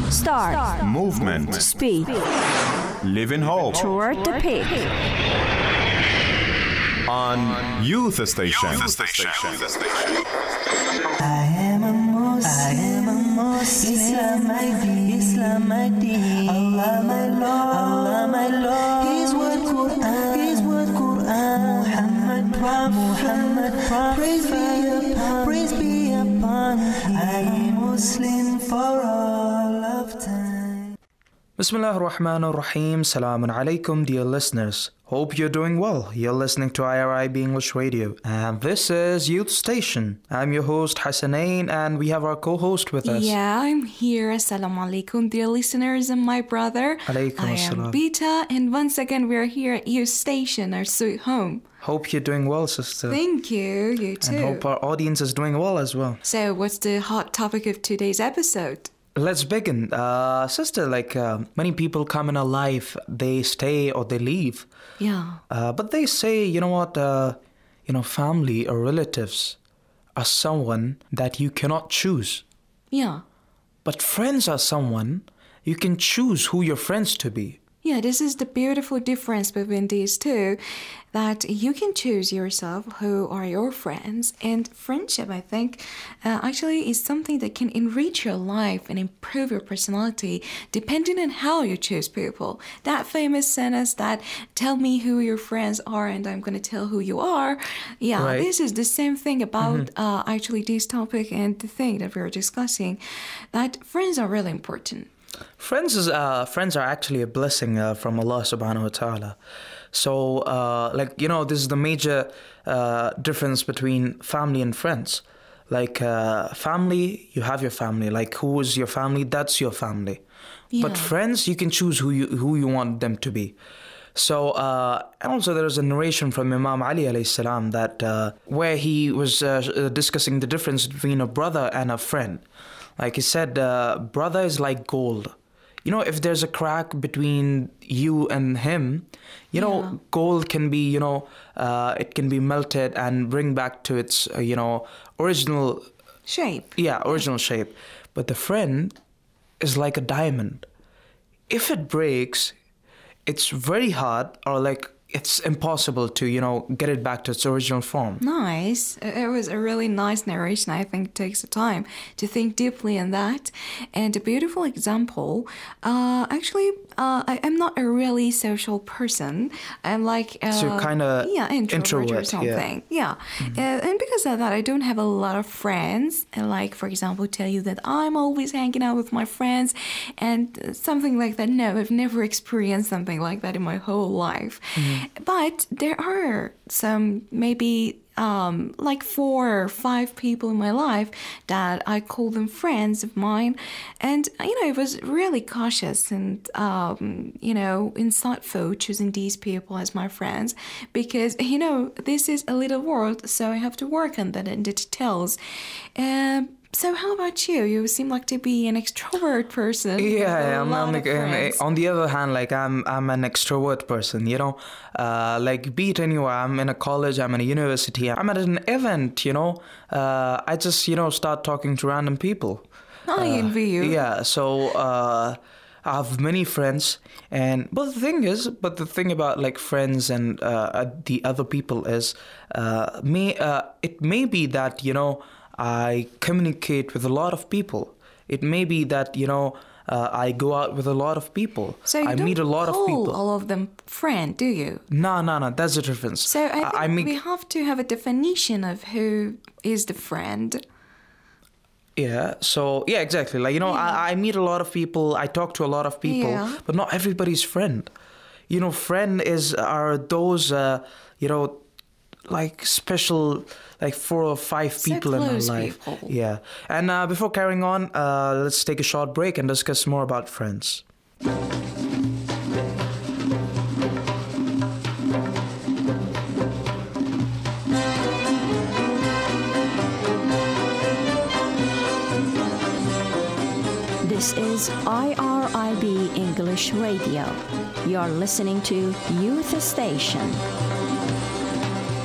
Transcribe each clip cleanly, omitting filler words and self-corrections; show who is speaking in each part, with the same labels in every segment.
Speaker 1: Start.
Speaker 2: Movement.
Speaker 1: Speed.
Speaker 2: Live in hope.
Speaker 1: Toward the peak.
Speaker 2: On Youth Station.
Speaker 3: I am a Muslim, Islam my deen, Allah my Lord, His word Quran, Muhammad Prophet, praise be upon Him. I am Muslim for all of time.
Speaker 4: Bismillah ar-Rahman ar-Rahim. Salamun alaikum, dear listeners. Hope you're doing well. You're listening to IRIB English Radio, and this is Youth Station. I'm your host Hassanain, and we have our co-host with us.
Speaker 5: Yeah, I'm here. Assalamu alaikum, dear listeners, and my brother.
Speaker 4: Alaikum
Speaker 5: I
Speaker 4: assalam.
Speaker 5: am Bita, and once again we're here at Youth Station, our sweet home.
Speaker 4: Hope you're doing well, sister.
Speaker 5: Thank you. You too.
Speaker 4: And hope our audience is doing well as well.
Speaker 5: So, what's the hot topic of today's episode?
Speaker 4: Let's begin. Sister, many people come in our life, they stay or they leave.
Speaker 5: Yeah.
Speaker 4: But they say, you know what, family or relatives are someone that you cannot choose.
Speaker 5: Yeah.
Speaker 4: But friends are someone you can choose who your friends to be.
Speaker 5: Yeah, this is the beautiful difference between these two, that you can choose yourself who are your friends. And friendship, I think, actually is something that can enrich your life and improve your personality depending on how you choose people. That famous sentence that tell me who your friends are and I'm going to tell who you are. Yeah,
Speaker 4: Right.
Speaker 5: This is the same thing about actually this topic and the thing that we're discussing, that friends are really important.
Speaker 4: Friends are actually a blessing from Allah subhanahu wa ta'ala. So, this is the major difference between family and friends. Family, you have your family. Like, who is your family? That's your family.
Speaker 5: Yeah.
Speaker 4: But friends, you can choose who you want them to be. So, and also there is a narration from Imam Ali alayhi salam that where he was discussing the difference between a brother and a friend. Like he said, brother is like gold. If there's a crack between you and him, gold can be, it can be melted and bring back to its, original
Speaker 5: Shape.
Speaker 4: Yeah, original shape. But the friend is like a diamond. If it breaks, it's very hard, or it's impossible to, get it back to its original form.
Speaker 5: Nice. It was a really nice narration. I think it takes the time to think deeply on that. And a beautiful example. I'm not a really social person. I'm like
Speaker 4: So kind of
Speaker 5: introvert or something. Yeah. And because of that, I don't have a lot of friends. And for example, tell you that I'm always hanging out with my friends and something like that. No, I've never experienced something like that in my whole life. But there are some maybe 4 or 5 people in my life that I call them friends of mine. And, I was really cautious and, insightful choosing these people as my friends because, this is a little world, so I have to work on that and the details. So how about you? You seem like to be an extrovert person.
Speaker 4: Yeah, on the other hand, I'm an extrovert person, be it anywhere. I'm in a college, I'm in a university, I'm at an event, I just, start talking to random people.
Speaker 5: I envy you.
Speaker 4: Yeah, so I have many friends, but the thing about friends and the other people is, it may be that, I communicate with a lot of people. It may be that, I go out with a lot of people.
Speaker 5: So
Speaker 4: I meet a lot of people.
Speaker 5: call all of them friend, do you?
Speaker 4: No, that's the difference.
Speaker 5: So I think we have to have a definition of who is the friend.
Speaker 4: Yeah, so, yeah, exactly. I meet a lot of people, I talk to a lot of people, but not everybody's friend. Friend are those, special, 4 or 5 people in our life.
Speaker 5: People.
Speaker 4: Yeah. And before carrying on, let's take a short break and discuss more about friends.
Speaker 1: This is IRIB English Radio. You're listening to Youth Station.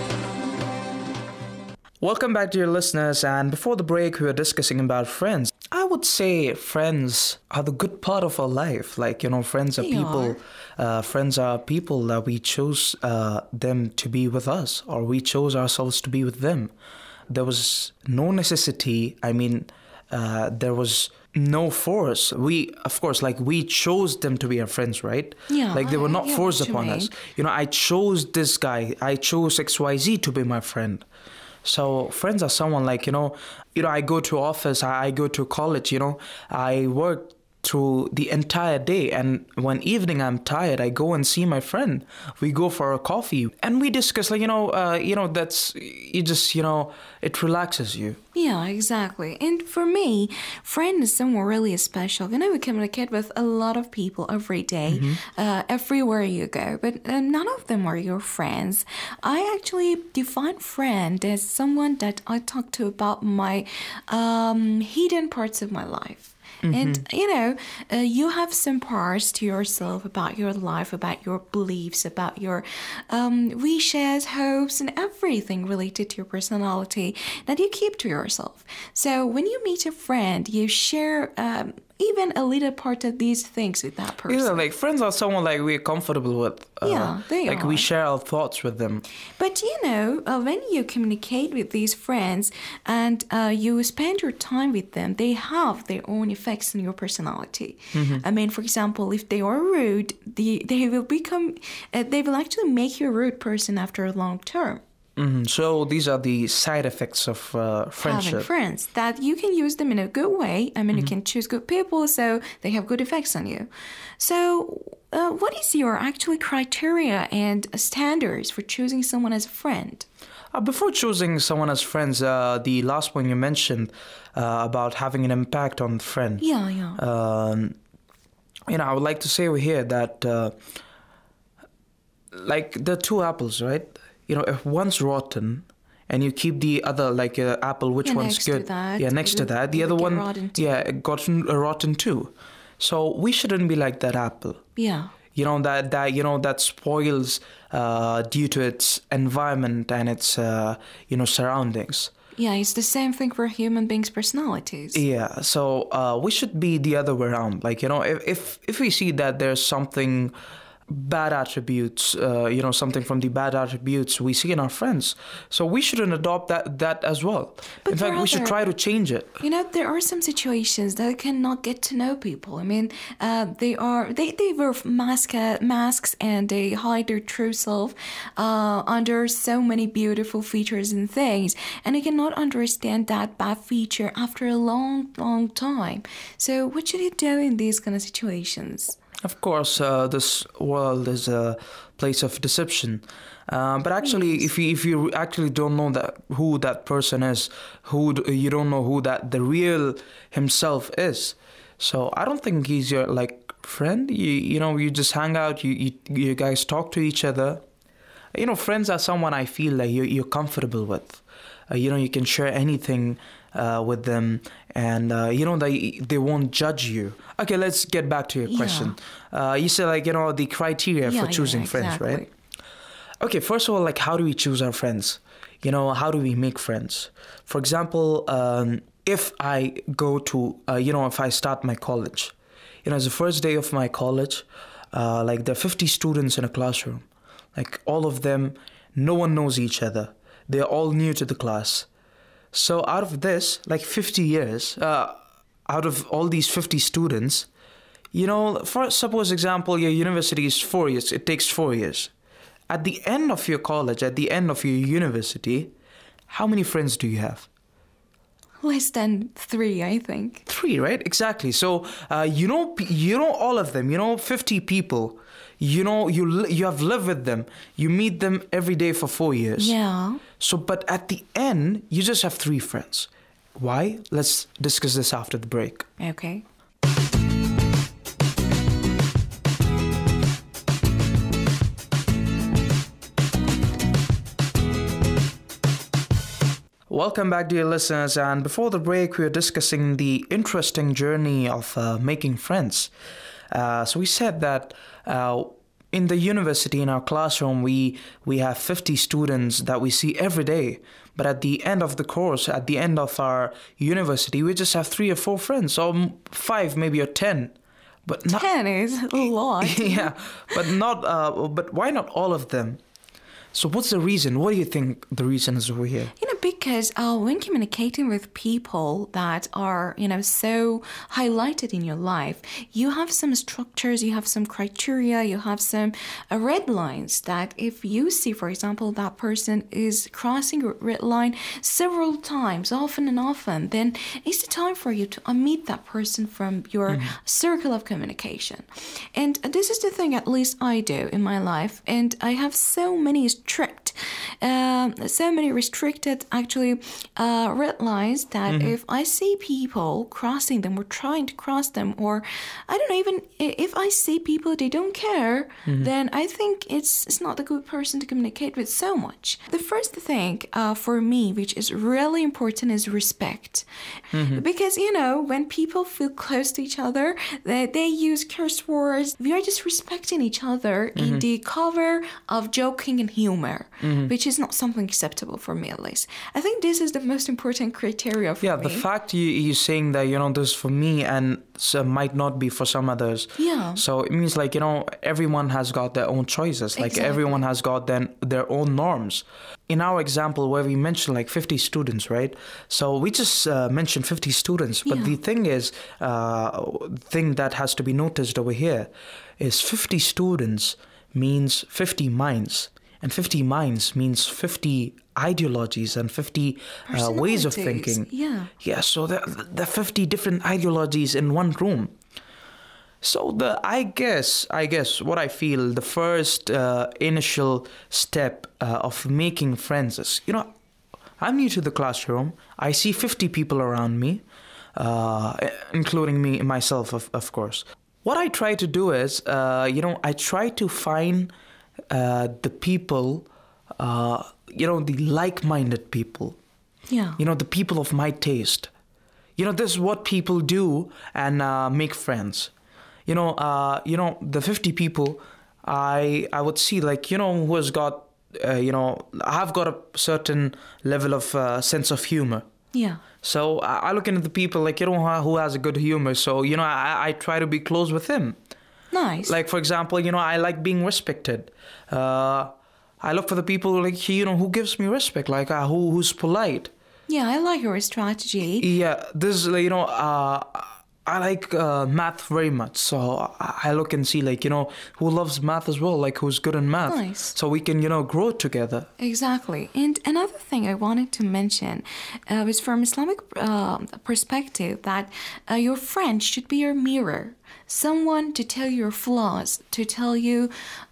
Speaker 4: Welcome back, dear listeners. And before the break, we were discussing about friends. I would say friends are the good part of our life. Like, friends are
Speaker 5: They
Speaker 4: people. Friends are people that we chose them to be with us, or we chose ourselves to be with them. There was no necessity. There was no force. We chose them to be our friends, right?
Speaker 5: Yeah,
Speaker 4: Like they were not
Speaker 5: I get
Speaker 4: forced
Speaker 5: what you
Speaker 4: upon
Speaker 5: mean.
Speaker 4: us. I chose this guy. I chose XYZ to be my friend. So friends are someone like, I go to office, I go to college, I work through the entire day, and when evening I'm tired, I go and see my friend. We go for a coffee and we discuss, like, it relaxes you.
Speaker 5: Yeah, exactly. And for me, friend is someone really special. We communicate with a lot of people every day, everywhere you go, but none of them are your friends. I actually define friend as someone that I talk to about my hidden parts of my life. And, you have some parts to yourself about your life, about your beliefs, about your wishes, hopes, and everything related to your personality that you keep to yourself. So when you meet a friend, you share even a little part of these things with that person.
Speaker 4: Yeah, like friends are someone like we're comfortable with.
Speaker 5: Yeah, they
Speaker 4: like
Speaker 5: are.
Speaker 4: we share our thoughts with them.
Speaker 5: But when you communicate with these friends and you spend your time with them, they have their own effects on your personality. For example, if they are rude, they will actually make you a rude person after a long term.
Speaker 4: So these are the side effects of friendship.
Speaker 5: Having friends, that you can use them in a good way. You can choose good people, so they have good effects on you. So what is your actually criteria and standards for choosing someone as a friend?
Speaker 4: Before choosing someone as friends, the last one you mentioned about having an impact on the friend.
Speaker 5: Yeah.
Speaker 4: I would like to say over here that like the two apples, right? If one's rotten and you keep the other, like apple, which one's
Speaker 5: next to
Speaker 4: good?
Speaker 5: that,
Speaker 4: Next to
Speaker 5: it
Speaker 4: that. The
Speaker 5: would
Speaker 4: other
Speaker 5: get
Speaker 4: one,
Speaker 5: rotten too.
Speaker 4: it gotten rotten too. So we shouldn't be like that apple.
Speaker 5: Yeah.
Speaker 4: That spoils due to its environment and its surroundings.
Speaker 5: Yeah, it's the same thing for human beings' personalities.
Speaker 4: Yeah, so we should be the other way around. Like, if we see that there's something bad attributes, something from the bad attributes we see in our friends, so we shouldn't adopt that as well.
Speaker 5: But
Speaker 4: in fact, we should try to change it.
Speaker 5: There are some situations that cannot get to know people. They wear masks and they hide their true self under so many beautiful features and things, and you cannot understand that bad feature after a long, long time. So what should you do in these kind of situations?
Speaker 4: Of course, this world is a place of deception. But actually, if you actually don't know who that person is, you don't know who the real himself is. So I don't think he's your friend. You just hang out. You guys talk to each other. Friends are someone I feel like you're comfortable with. You can share anything with them, and they won't judge you. Okay, let's get back to your question. You said the criteria for choosing friends, right? Okay, first of all, how do we choose our friends? How do we make friends? For example, if I go to if I start my college, it's the first day of my college, there are 50 students in a classroom, all of them, no one knows each other. They're all new to the class. So out of this, 50 years, out of all these 50 students, for suppose example, your university is 4 years. It takes 4 years. At the end of your college, at the end of your university, how many friends do you have?
Speaker 5: Less than 3, I think.
Speaker 4: 3, right? Exactly. So, all of them, 50 people, you have lived with them. You meet them every day for 4 years.
Speaker 5: Yeah.
Speaker 4: So, but at the end, you just have 3 friends. Why? Let's discuss this after the break.
Speaker 5: Okay.
Speaker 4: Welcome back, dear listeners. And before the break, we were discussing the interesting journey of making friends. So we said that, in the university, in our classroom, we have 50 students that we see every day. But at the end of the course, at the end of our university, we just have 3 or 4 friends, or 5 maybe, or 10. But not,
Speaker 5: 10 is a lot.
Speaker 4: yeah, but not. But why not all of them? So what's the reason? What do you think the reason is over here?
Speaker 5: Because when communicating with people that are, so highlighted in your life, you have some structures, you have some criteria, you have some red lines that if you see, for example, that person is crossing a red line several times, often and often, then it's the time for you to omit that person from your circle of communication. And this is the thing, at least I do in my life, and I have so many restricted actually red lines that if I see people crossing them or trying to cross them, or I don't know, even if I see people they don't care, then I think it's not a good person to communicate with so much. The first thing for me, which is really important, is respect. Because when people feel close to each other, they use curse words. We are just respecting each other in the cover of joking and humor, which is not something acceptable for me, at least. I think this is the most important criteria for me.
Speaker 4: Yeah, the fact you're saying that, this for me and might not be for some others.
Speaker 5: Yeah.
Speaker 4: So it means everyone has got their own choices. Like everyone has got their own norms. In our example where we mentioned 50 students, right? So we just mentioned 50 students. But the thing is, thing that has to be noticed over here is 50 students means 50 minds. And 50 minds means 50 ideologies and 50 ways of thinking.
Speaker 5: Yeah.
Speaker 4: Yeah, so there are 50 different ideologies in one room. So I guess what I feel, the first initial step of making friends is, I'm new to the classroom. I see 50 people around me, including myself, of course. What I try to do is, I try to find the people, the like-minded people.
Speaker 5: Yeah.
Speaker 4: The people of my taste. This is what people do and make friends. The 50 people, I would see who has got, I've got a certain level of sense of humor.
Speaker 5: Yeah.
Speaker 4: So I look into the people who has a good humor. So, I try to be close with him.
Speaker 5: Nice.
Speaker 4: For example, I like being respected. I look for the people who gives me respect, who's polite.
Speaker 5: Yeah, I like your strategy.
Speaker 4: Yeah, this I like math very much, so I look and see who loves math as well, who's good in math.
Speaker 5: Nice.
Speaker 4: So we can grow together.
Speaker 5: Exactly. And another thing I wanted to mention was from Islamic perspective that your friend should be your mirror. Someone to tell your flaws, to tell you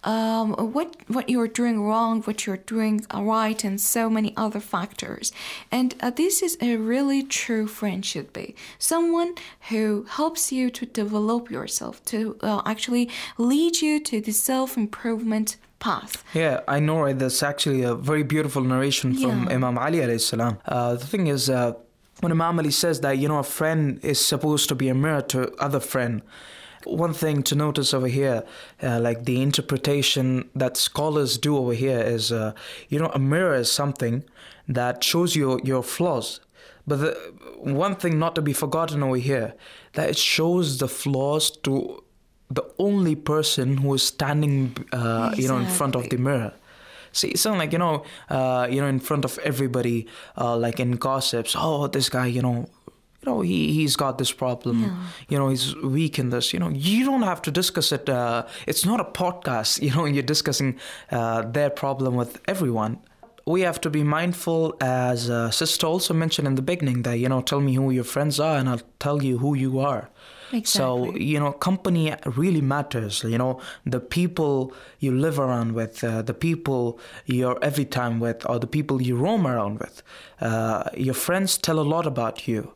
Speaker 5: what you're doing wrong, what you're doing right, and so many other factors. And this is a really true friend should be. Someone who helps you to develop yourself, to actually lead you to the self-improvement path.
Speaker 4: Yeah, I know, right? That's actually a very beautiful narration from Imam Ali alayhi salam. The thing is, when Imam Ali says that, a friend is supposed to be a mirror to other friend, one thing to notice over here, the interpretation that scholars do over here is, a mirror is something that shows you your flaws. But the one thing not to be forgotten over here, that it shows the flaws to the only person who is standing, in front of the mirror. See, it's not in front of everybody, in gossips. Oh, this guy, he's got this problem. Yeah. He's weak in this. You don't have to discuss it. It's not a podcast. You're discussing their problem with everyone. We have to be mindful, as Sister also mentioned in the beginning, that, tell me who your friends are and I'll tell you who you are.
Speaker 5: Exactly.
Speaker 4: So, company really matters. The people you live around with, the people you're every time with, or the people you roam around with. Your friends tell a lot about you.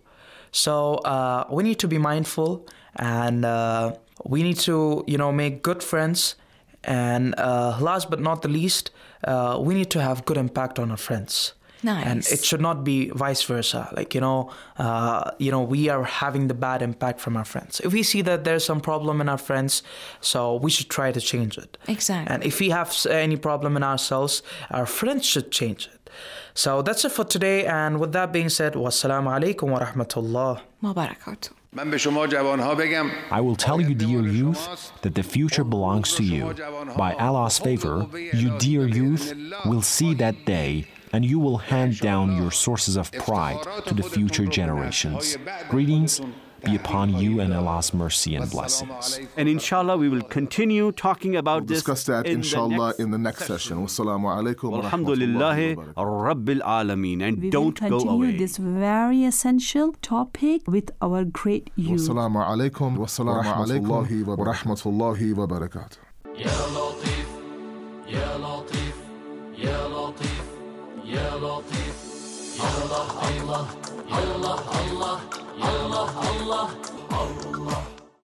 Speaker 4: So we need to be mindful, and we need to, make good friends. And last but not the least, we need to have good impact on our friends.
Speaker 5: Nice.
Speaker 4: And it should not be vice versa. Like, we are having the bad impact from our friends. If we see that there's some problem in our friends, so we should try to change it.
Speaker 5: Exactly.
Speaker 4: And if we have any problem in ourselves, our friends should change it. So that's it for today. And with that being said, wassalamu alaikum wa rahmatullah
Speaker 5: wa barakatuh.
Speaker 6: I will tell you, dear youth, that the future belongs to you. By Allah's favor, you, dear youth, will see that day, and you will hand down your sources of pride to the future generations. Greetings be upon you and Allah's mercy and blessings.
Speaker 7: And inshallah, we will continue talking about
Speaker 8: this. We'll discuss that, inshallah, in the next session. Wassalamu alaikum wa
Speaker 7: rahmatullahi rabbil alameen. And don't go away.
Speaker 9: We will continue this very essential topic with our great youth.
Speaker 8: Wassalamu alaikum wa rahmatullahi wa barakatuh.
Speaker 10: Ya Latif, Ya Latif, Ya Latif, Ya Latif, Allah, Allah, Allah, Allah, Allah, Allah, Allah.